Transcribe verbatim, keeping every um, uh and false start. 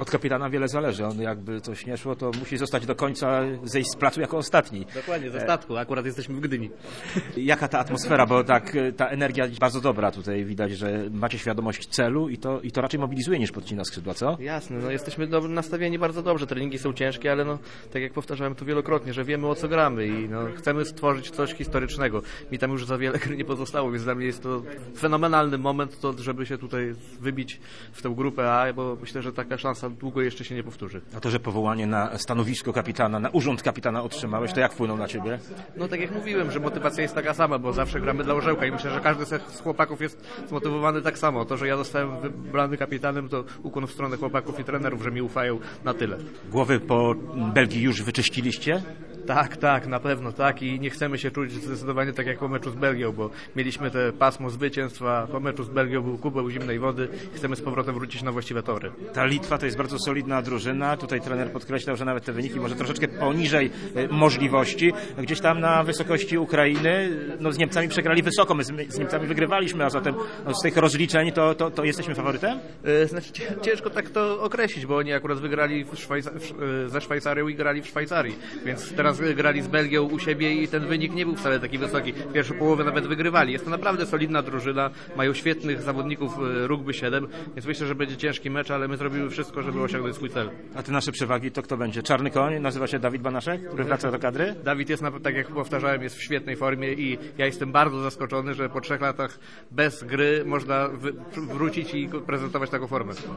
Od kapitana wiele zależy. On jakby coś nie szło, to musi zostać do końca, zejść z placu jako ostatni. Dokładnie, ze statku. Akurat jesteśmy w Gdyni. Jaka ta atmosfera, bo tak ta energia bardzo dobra tutaj widać, że macie świadomość celu i to, i to raczej mobilizuje niż podcina skrzydła, co? Jasne, no jesteśmy do, nastawieni bardzo dobrze, treningi są ciężkie, ale no, tak jak powtarzałem tu wielokrotnie, że wiemy o co gramy i no, chcemy stworzyć coś historycznego. Mi tam już za wiele gry nie pozostało, więc dla mnie jest to fenomenalny moment, to, żeby się tutaj wybić w tę grupę A, bo myślę, że taka szansa długo jeszcze się nie powtórzy. A to, że powołanie na stanowisko kapitana, na urząd kapitana otrzymałeś, to jak wpłynął na ciebie? No tak jak mówiłem, że motywacja jest taka sama, bo zawsze gramy dla orzełka i myślę, że każdy z chłopaków jest zmotywowany tak samo. To, że ja zostałem wybrany kapitanem, to ukłon w stronę chłopaków i trenerów, że mi ufają na tyle. Głowy po Belgii już wyczyściliście? Tak, tak, na pewno tak i nie chcemy się czuć zdecydowanie tak jak po meczu z Belgią, bo mieliśmy te pasmo zwycięstwa, po meczu z Belgią był kubeł zimnej wody i chcemy z powrotem wrócić na właściwe tory. Ta Litwa to jest bardzo solidna drużyna, tutaj trener podkreślał, że nawet te wyniki może troszeczkę poniżej możliwości. Gdzieś tam na wysokości Ukrainy, no z Niemcami przegrali wysoko, my z, z Niemcami wygrywaliśmy, a zatem no, z tych rozliczeń to, to, to jesteśmy faworytem? Yy, znaczy ciężko tak to określić, bo oni akurat wygrali w Szwajca w, ze Szwajcarią i grali w Szwajcarii, więc teraz grali z Belgią u siebie i ten wynik nie był wcale taki wysoki. Pierwszą połowę nawet wygrywali. Jest to naprawdę solidna drużyna, mają świetnych zawodników rugby siedem, więc myślę, że będzie ciężki mecz, ale my zrobimy wszystko, żeby osiągnąć swój cel. A te nasze przewagi to kto będzie? Czarny koń, nazywa się Dawid Banaszek, który wraca do kadry? Dawid jest, tak jak powtarzałem, jest w świetnej formie i ja jestem bardzo zaskoczony, że po trzech latach bez gry można wrócić i prezentować taką formę.